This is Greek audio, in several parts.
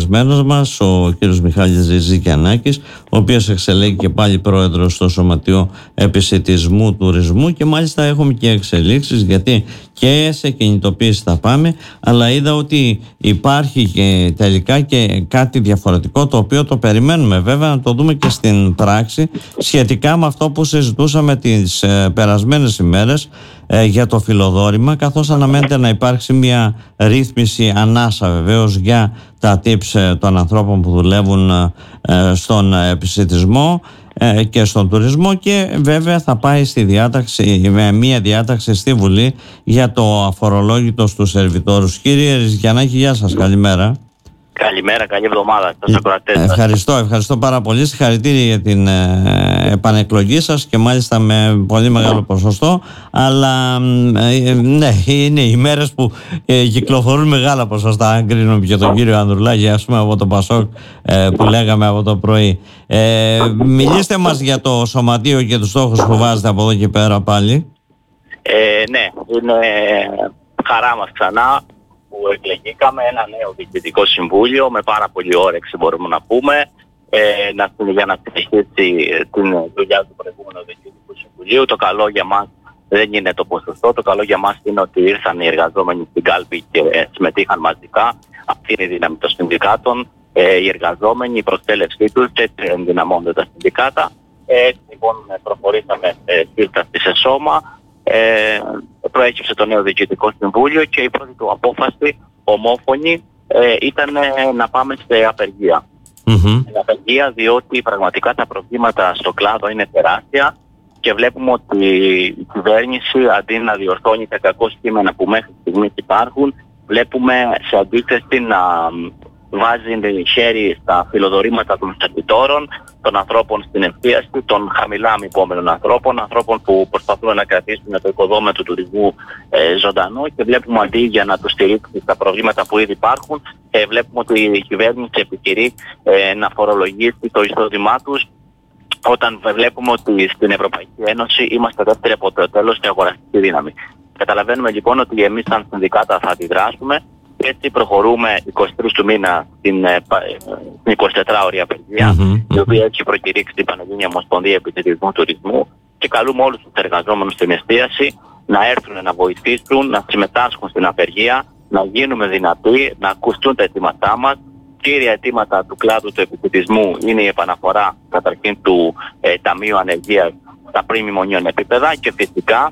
καλεσμένος μας, ο κύριος Μιχάλης Ριζικιανάκης, ο οποίος εξελέγει και πάλι πρόεδρος στο Σωματείο Επισιτισμού Τουρισμού, και μάλιστα έχουμε και εξελίξεις, γιατί και σε κινητοποίηση θα πάμε, αλλά είδα ότι υπάρχει και τελικά και κάτι διαφορετικό, το οποίο το περιμένουμε βέβαια να το δούμε και στην πράξη, σχετικά με αυτό που συζητούσαμε τις περασμένες ημέρες για το φιλοδόρημα, καθώς αναμένεται να υπάρξει μια ρύθμιση ανάσα βεβαίως για τα tips των ανθρώπων που δουλεύουν στον επισιτισμό και στον τουρισμό, και βέβαια θα πάει στη διάταξη, με μια διάταξη στη Βουλή για το αφορολόγητο στους σερβιτόρους. Κύριε Ριζικιανάκη, γεια σας, καλημέρα. Καλημέρα, καλή εβδομάδα στους ακροατές. Ευχαριστώ πάρα πολύ. Συγχαρητήρια για την επανεκλογή σας, και μάλιστα με πολύ μεγάλο ποσοστό. Αλλά ναι, είναι οι μέρες που κυκλοφορούν μεγάλα ποσοστά. Αν κρίνουμε και τον κύριο Ανδρουλάκη, ας πούμε, από το Πασόκ, που λέγαμε από το πρωί. Μιλήστε μας για το σωματείο και τους στόχους που βάζετε από εδώ και πέρα πάλι. Ναι, είναι χαρά μας ξανά που εκλεγήκαμε, ένα νέο διοικητικό συμβούλιο με πάρα πολύ όρεξη, μπορούμε να πούμε, για να συνεχίσει την δουλειά του προηγούμενου διοικητικού συμβουλίου. Το καλό για μας δεν είναι το ποσοστό, το καλό για μας είναι ότι ήρθαν οι εργαζόμενοι στην κάλπη και συμμετείχαν μαζικά. Αυτή είναι η δύναμη των συνδικάτων. Οι εργαζόμενοι, η προσέλευσή τους, έτσι ενδυναμώνονται τα συνδικάτα. Έτσι λοιπόν προχωρήσαμε σύσταση σε σώμα. Προέκυψε το νέο διοικητικό συμβούλιο και η πρώτη του απόφαση, ομόφωνη, ήταν να πάμε σε απεργία. Σε απεργία, διότι πραγματικά τα προβλήματα στο κλάδο είναι τεράστια και βλέπουμε ότι η κυβέρνηση, αντί να διορθώνει τα κακό κείμενα που μέχρι στιγμής υπάρχουν, βλέπουμε σε αντίθεση να βάζει χέρι στα φιλοδορήματα των σερβιτόρων, των ανθρώπων στην εστίαση, των χαμηλά αμοιβόμενων ανθρώπων που προσπαθούν να κρατήσουν το οικοδόμημα του τουρισμού ζωντανό, και βλέπουμε αντί για να τους στηρίξει στα προβλήματα που ήδη υπάρχουν, βλέπουμε ότι η κυβέρνηση επιχειρεί να φορολογήσει το εισόδημά τους, όταν βλέπουμε ότι στην Ευρωπαϊκή Ένωση είμαστε δεύτεροι από το τέλος σε αγοραστική δύναμη. Καταλαβαίνουμε λοιπόν ότι εμείς σαν συνδικάτα θα αντιδράσουμε. Έτσι προχωρούμε 23 του μήνα στην 24ωρη απεργία, η οποία έχει προκηρύξει η Πανελλήνια Ομοσπονδία Επισιτισμού Τουρισμού, και καλούμε όλους τους εργαζόμενους στην εστίαση να έρθουν να βοηθήσουν, να συμμετάσχουν στην απεργία, να γίνουμε δυνατοί, να ακουστούν τα αιτήματά μας. Κύρια αιτήματα του κλάδου του επισιτισμού είναι η επαναφορά καταρχήν του Ταμείου Ανεργίας στα πριν μνημονίων επίπεδα, και φυσικά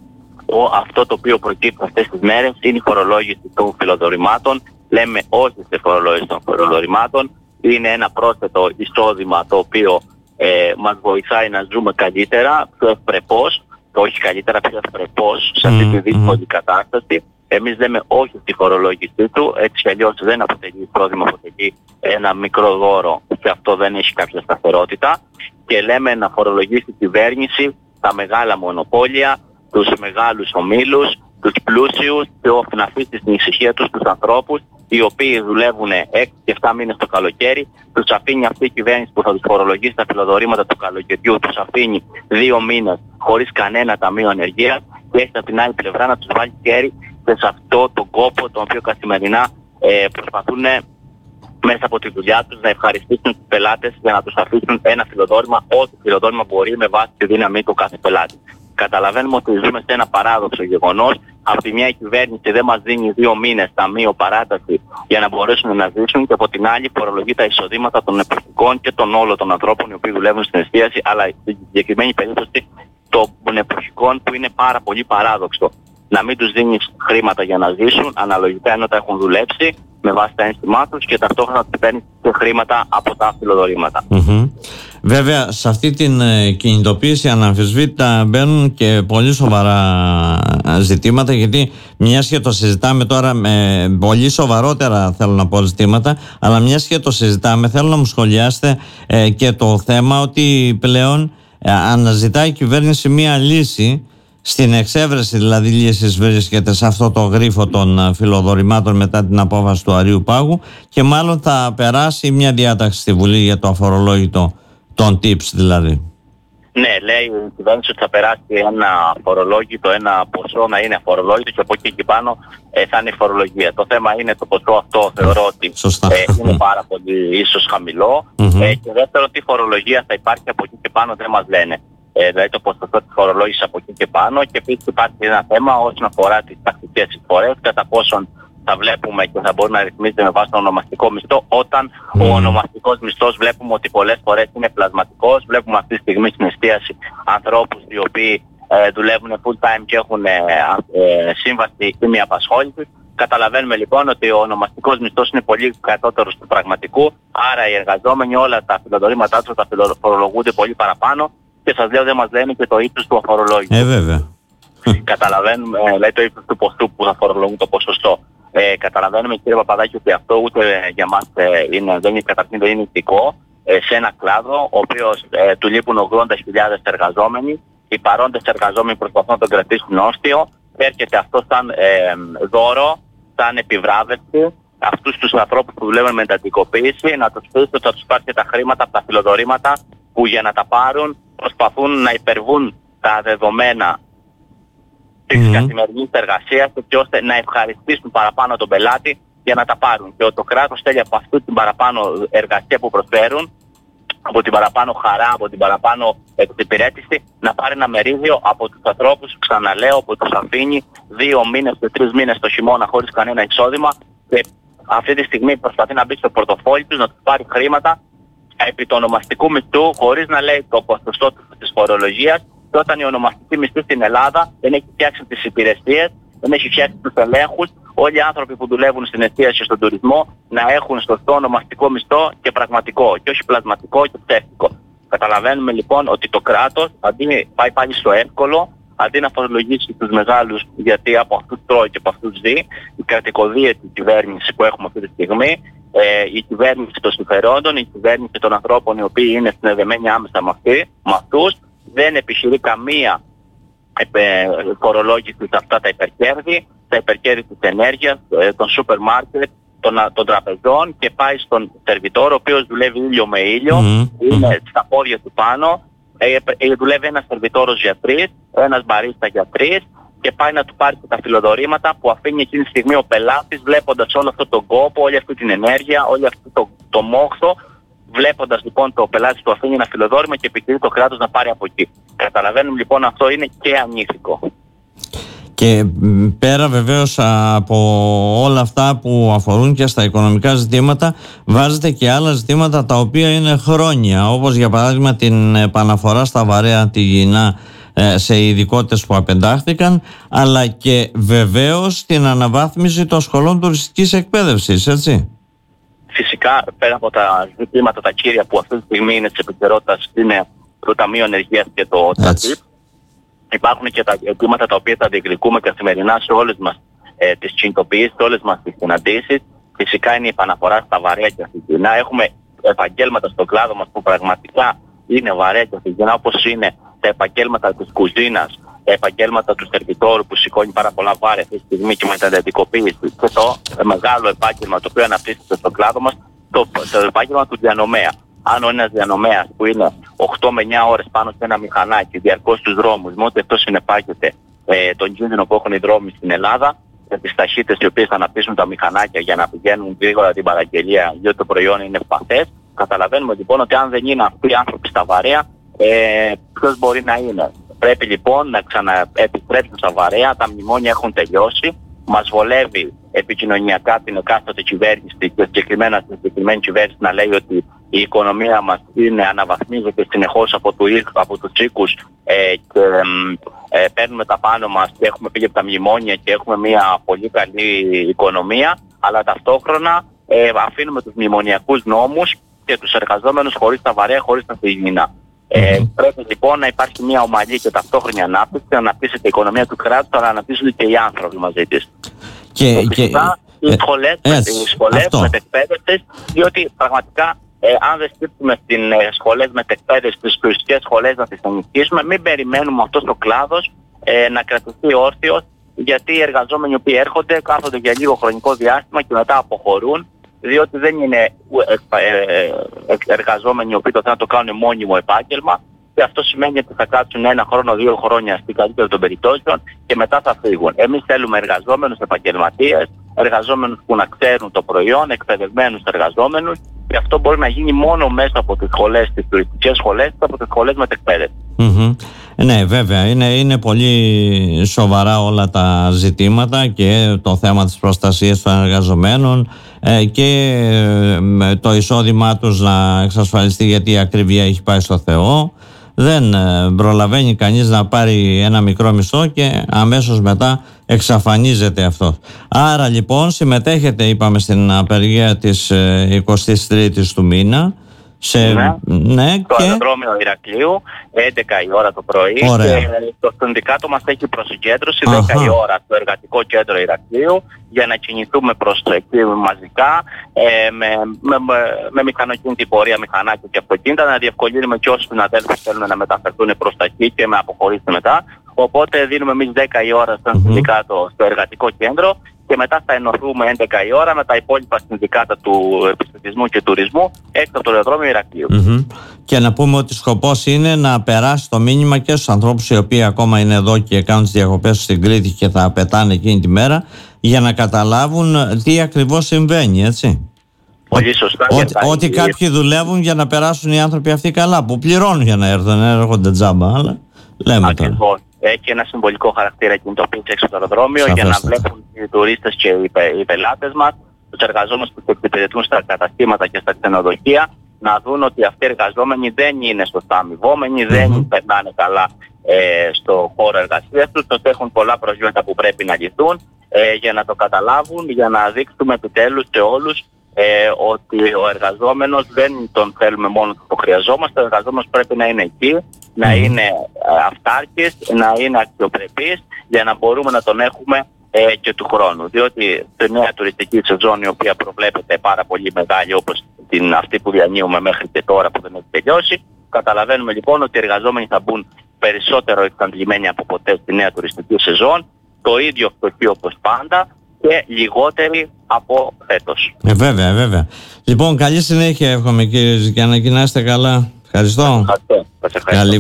αυτό το οποίο προκύπτει αυτές τις μέρες είναι η φορολόγηση των φιλοδορημάτων. Λέμε όχι σε φορολόγηση των φιλοδορημάτων. Είναι ένα πρόσθετο εισόδημα το οποίο μας βοηθάει να ζούμε καλύτερα, πιο ευπρεπώς, και όχι καλύτερα, πιο ευπρεπώς σε αυτή τη δύσκολη κατάσταση. Εμείς λέμε όχι στη φορολόγησή του, έτσι κι αλλιώς δεν αποτελεί εισόδημα, αποτελεί ένα μικρό δώρο και αυτό δεν έχει κάποια σταθερότητα. Και λέμε να φορολογήσει η κυβέρνηση τα μεγάλα μονοπόλια, τους μεγάλους ομίλους, τους πλούσιους, και να αφήσει στην ησυχία τους τους ανθρώπους οι οποίοι δουλεύουν 6 και 7 μήνες το καλοκαίρι. Τους αφήνει αυτή η κυβέρνηση που θα τους φορολογήσει τα φιλοδορήματα του καλοκαιριού, τους αφήνει 2 μήνες χωρίς κανένα ταμείο ανεργίας, και έχει από την άλλη πλευρά να τους βάλει χέρι σε αυτό τον κόπο τον οποίο καθημερινά προσπαθούν μέσα από τη δουλειά τους να ευχαριστήσουν τους πελάτες για να τους αφήσουν ένα φιλοδόρημα, ό,τι φιλοδόρημα μπορεί με βάση τη δύναμη του κάθε πελάτη. Καταλαβαίνουμε ότι ζούμε σε ένα παράδοξο γεγονός. Από τη μια η κυβέρνηση δεν μας δίνει 2 μήνες ταμείο παράταση για να μπορέσουν να ζήσουν, και από την άλλη φορολογεί τα εισοδήματα των εποχικών και των όλων των ανθρώπων οι οποίοι δουλεύουν στην εστίαση, αλλά στην συγκεκριμένη περίπτωση των εποχικών, που είναι πάρα πολύ παράδοξο. Να μην τους δίνεις χρήματα για να ζήσουν, αναλογικά ενώ τα έχουν δουλέψει με βάση τα ένστημά τους, και ταυτόχρονα τους παίρνεις και χρήματα από τα φιλοδορήματα. Βέβαια, σε αυτή την κινητοποίηση αναμφισβήτητα μπαίνουν και πολύ σοβαρά ζητήματα, γιατί μιας και το συζητάμε τώρα με πολύ σοβαρότερα, θέλω να πω, ζητήματα, αλλά μιας και το συζητάμε, θέλω να μου σχολιάσετε και το θέμα ότι πλέον αναζητάει η κυβέρνηση μια λύση. Στην εξέβρεση δηλαδή λύσης βρίσκεται σε αυτό το γρίφο των φιλοδορημάτων μετά την απόφαση του Αρείου Πάγου, και μάλλον θα περάσει μια διάταξη στη Βουλή για το αφορολόγητο των tips δηλαδή. Ναι, λέει η κυβέρνηση ότι θα περάσει ένα φορολόγητο, ένα ποσό να είναι αφορολόγητο και από εκεί και πάνω θα είναι η φορολογία. Το θέμα είναι το ποσό αυτό, θεωρώ ότι είναι πάρα πολύ ίσως χαμηλό. Και δεύτερον, τι φορολογία θα υπάρχει από εκεί και πάνω δεν μας λένε. Δηλαδή το ποσοστό της φορολόγησης από εκεί και πάνω. Και επίσης υπάρχει ένα θέμα όσον αφορά τις τακτικές εισφορές, κατά πόσον θα βλέπουμε και θα μπορεί να ρυθμίζεται με βάση τον ονομαστικό μισθό, όταν ο ονομαστικός μισθός βλέπουμε ότι πολλές φορές είναι πλασματικός. Βλέπουμε αυτή τη στιγμή στην εστίαση ανθρώπους οι οποίοι δουλεύουν full time και έχουν σύμβαση ή μια απασχόληση. Καταλαβαίνουμε λοιπόν ότι ο ονομαστικός μισθός είναι πολύ κατώτερος του πραγματικού, άρα οι εργαζόμενοι όλα τα φιλοδορήματά τους θα φορολογούνται πολύ παραπάνω και σας λέω δεν μας λένε και το ύψος του αφορολόγητου. Βέβαια. Καταλαβαίνουμε, λέει το ύψος του ποστού που θα φορολογούν το ποσοστό. Καταλαβαίνουμε κύριε Παπαδάκη ότι αυτό ούτε για μας καταρχήν δεν είναι ηθικό σε ένα κλάδο ο οποίος του λείπουν 80.000 εργαζόμενοι. Οι παρόντες εργαζόμενοι προσπαθούν να τον κρατήσουν όστιο. Έρχεται αυτό σαν δώρο, σαν επιβράβευση αυτούς τους ανθρώπους που δουλεύουν με εντατικοποίηση, να τους πείσει ότι θα τους πάρει τα χρήματα από τα φιλοδορήματα που για να τα πάρουν προσπαθούν να υπερβούν τα δεδομένα της καθημερινής εργασίας, έτσι ώστε να ευχαριστήσουν παραπάνω τον πελάτη για να τα πάρουν. Και το κράτος θέλει από αυτή την παραπάνω εργασία που προσφέρουν, από την παραπάνω χαρά, από την παραπάνω εξυπηρέτηση, να πάρει ένα μερίδιο από τους ανθρώπους, ξαναλέω, που τους αφήνει 2 μήνες και 3 μήνες το χειμώνα χωρίς κανένα εισόδημα και αυτή τη στιγμή προσπαθεί να μπει στο πορτοφόλι τους, να τους πάρει χρήματα επί του ονομαστικού μισθού, χωρίς να λέει το ποσοστό της φορολογίας. Και όταν η ονομαστική μισθή στην Ελλάδα δεν έχει φτιάξει τις υπηρεσίες, δεν έχει φτιάξει τους ελέγχους, όλοι οι άνθρωποι που δουλεύουν στην εστίαση και στον τουρισμό να έχουν σωστό ονομαστικό μισθό και πραγματικό, και όχι πλασματικό και ψεύτικο. Καταλαβαίνουμε λοιπόν ότι το κράτος αντί πάει πάλι στο εύκολο, αντί να φορολογήσει τους μεγάλους, γιατί από αυτούς τρώει και από αυτούς ζει, η κρατικοδίαιτη κυβέρνηση που έχουμε αυτή τη στιγμή, η κυβέρνηση των συμφερόντων, η κυβέρνηση των ανθρώπων οι οποίοι είναι συνδεδεμένοι άμεσα με αυτούς, δεν επιχειρεί καμία φορολόγηση σε αυτά τα υπερκέρδη, τα υπερκέρδη της ενέργειας, των σούπερ μάρκετ, των τραπεζών, και πάει στον σερβιτόρο ο οποίος δουλεύει ήλιο με ήλιο, είναι στα πόδια του πάνω, δουλεύει ένας σερβιτόρος για 3, ένας μπαρίστα για 3 και πάει να του πάρει τα φιλοδορήματα που αφήνει εκείνη τη στιγμή ο πελάτης, βλέποντας όλο αυτό τον κόπο, όλη αυτή την ενέργεια, όλο αυτό το μόχθο. Βλέποντας λοιπόν το πελάτη του αφήνει ένα φιλοδόρημα και επικρίνει το κράτος να πάρει από εκεί. Καταλαβαίνουμε λοιπόν αυτό είναι και ανήθικο. Και πέρα βεβαίως από όλα αυτά που αφορούν και στα οικονομικά ζητήματα, βάζετε και άλλα ζητήματα τα οποία είναι χρόνια, όπως για παράδειγμα την επαναφορά στα βαρέα τη Γινά σε ειδικότητες που απεντάχθηκαν, αλλά και βεβαίως την αναβάθμιση των σχολών τουριστικής εκπαίδευσης, έτσι. Φυσικά, πέρα από τα ζητήματα τα κύρια που αυτή τη στιγμή είναι της επικαιρότητας, είναι το Ταμείο Ενεργείας και το ΤΑΤΙΠ, υπάρχουν και τα ζητήματα τα οποία τα διεκδικούμε καθημερινά σε όλες μας τις κινητοποιήσεις, σε όλες μας τις συναντήσεις. Φυσικά είναι η επαναφορά στα βαρέα και αφηγηνά. Έχουμε επαγγέλματα στον κλάδο μας που πραγματικά είναι βαρέα και αφηγηνά, όπως είναι τα επαγγέλματα της κουζίνας, τα επαγγέλματα του σερβιτόρου που σηκώνει πάρα πολλά βάρη αυτή τη στιγμή και με την εντατικοποίηση, και το μεγάλο επάγγελμα το οποίο αναπτύσσεται στον κλάδο μας, το επάγγελμα του διανομέα. Αν ένας διανομέας που είναι 8 με 9 ώρες πάνω σε ένα μηχανάκι διαρκώς στους δρόμους, με ό,τι αυτό συνεπάγεται τον κίνδυνο που έχουν οι δρόμοι στην Ελλάδα, και τις ταχύτητες οι οποίες θα αναπτύσσουν τα μηχανάκια για να πηγαίνουν γρήγορα την παραγγελία, γιατί το προϊόν είναι ευπαθές, καταλαβαίνουμε λοιπόν ότι αν δεν είναι αυτοί οι άνθρωποι στα βαρέα, ποιος μπορεί να είναι. Πρέπει λοιπόν να ξαναεπιστρέψουν στα βαρέα, τα μνημόνια έχουν τελειώσει. Μας βολεύει επικοινωνιακά την εκάστοτε κυβέρνηση και συγκεκριμένα στην συγκεκριμένη κυβέρνηση να λέει ότι η οικονομία μας αναβαθμίζεται συνεχώς από τους οίκους και παίρνουμε τα πάνω μας και έχουμε φύγει από τα μνημόνια και έχουμε μια πολύ καλή οικονομία, αλλά ταυτόχρονα αφήνουμε τους μνημονιακούς νόμους και τους εργαζόμενους χωρίς τα βαρέα, χωρίς τα φυγινά. Πρέπει λοιπόν να υπάρχει μια ομαλή και ταυτόχρονη ανάπτυξη, να αναπτύσσεται η οικονομία του κράτους, αλλά να αναπτύσσονται και οι άνθρωποι μαζί της. Και οι σχολές μετεκπαίδευσης, διότι πραγματικά αν δεν στήσουμε στις σχολές μετεκπαίδευσης, στις τουριστικές σχολές να τις ενισχύσουμε, μην περιμένουμε αυτός ο κλάδος να κρατηθεί όρθιος, γιατί οι εργαζόμενοι οι οποίοι έρχονται κάθονται για λίγο χρονικό διάστημα και μετά αποχωρούν, διότι δεν είναι εργαζόμενοι οι οποίοι το θέλουν να το κάνουν μόνιμο επάγγελμα. και αυτό σημαίνει ότι θα κάτσουν 1 χρόνο, 2 χρόνια στην καλύτερη των περιπτώσεων και μετά θα φύγουν. Εμείς θέλουμε εργαζόμενους, επαγγελματίες, εργαζόμενους που να ξέρουν το προϊόν, εκπαιδευμένους εργαζόμενους, και αυτό μπορεί να γίνει μόνο μέσα από τις σχολές, τις τουριστικές σχολές, από τις σχολές μετεκπαίδευσης. Ναι, βέβαια, είναι πολύ σοβαρά όλα τα ζητήματα και το θέμα της προστασίας των εργαζομένων και το εισόδημά τους να εξασφαλιστεί, γιατί η ακριβία έχει πάει στο Θεό. Δεν προλαβαίνει κανείς να πάρει ένα μικρό μισθό και αμέσως μετά εξαφανίζεται αυτό. Άρα λοιπόν συμμετέχετε, είπαμε, στην απεργία της 23ης του μήνα. Στο αεροδρόμιο Ηρακλείου, 11 η ώρα το πρωί. Ωραία. Και το συνδικάτο μας έχει προσυγκέντρωση 10 η ώρα στο εργατικό κέντρο Ηρακλείου για να κινηθούμε προς το εκεί μαζικά με μηχανοκίνητη πορεία, μηχανάκια και αυτοκίνητα, να διευκολύνουμε και όσους συναδέλφους θέλουν να μεταφερθούν προς τα εκεί και με αποχωρήσει μετά. Οπότε δίνουμε εμείς 10 η ώρα στον συνδικάτο στο εργατικό κέντρο και μετά θα ενωθούμε 11 η ώρα με τα υπόλοιπα συνδικάτα του επιστημισμού και τουρισμού έξω από το αεροδρόμιο Ηρακλείου. Και να πούμε ότι σκοπός είναι να περάσει το μήνυμα και στους ανθρώπους οι οποίοι ακόμα είναι εδώ και κάνουν τις διακοπές τους στην Κρήτη και θα πετάνε εκείνη τη μέρα, για να καταλάβουν τι ακριβώς συμβαίνει, έτσι. Πολύ σωστά. Ότι κάποιοι δουλεύουν για να περάσουν οι άνθρωποι αυτοί καλά, που πληρώνουν για να έρθουν, έρχονται τζάμπα, αλλά λέμε τώρα. Έχει ένα συμβολικό χαρακτήρα κινητοποίηση έξω από το αεροδρόμιο για να βλέπουν οι τουρίστες και οι πελάτες μας, τους εργαζόμενους που εξυπηρετούν στα καταστήματα και στα ξενοδοχεία, να δουν ότι αυτοί οι εργαζόμενοι δεν είναι σωστά αμοιβόμενοι, δεν περνάνε καλά στο χώρο εργασίας τους, ότι έχουν πολλά προβλήματα που πρέπει να λυθούν, για να το καταλάβουν, για να δείξουμε επιτέλους σε όλους ότι ο εργαζόμενος δεν τον θέλουμε μόνο που το χρειαζόμαστε. Ο εργαζόμενος πρέπει να είναι εκεί, να είναι αυτάρκης, να είναι αξιοπρεπής, για να μπορούμε να τον έχουμε και του χρόνου. Διότι στη νέα τουριστική σεζόν, η οποία προβλέπεται πάρα πολύ μεγάλη, όπως αυτή που διανύουμε μέχρι και τώρα που δεν έχει τελειώσει, καταλαβαίνουμε λοιπόν ότι οι εργαζόμενοι θα μπουν περισσότερο εξαντλημένοι από ποτέ στη νέα τουριστική σεζόν, το ίδιο φτωχοί όπως πάντα και λιγότεροι από φέτος. Βέβαια. Λοιπόν, καλή συνέχεια εύχομαι, κύριε Ζικιανάκη, να είστε καλά. Ευχαριστώ. Καλή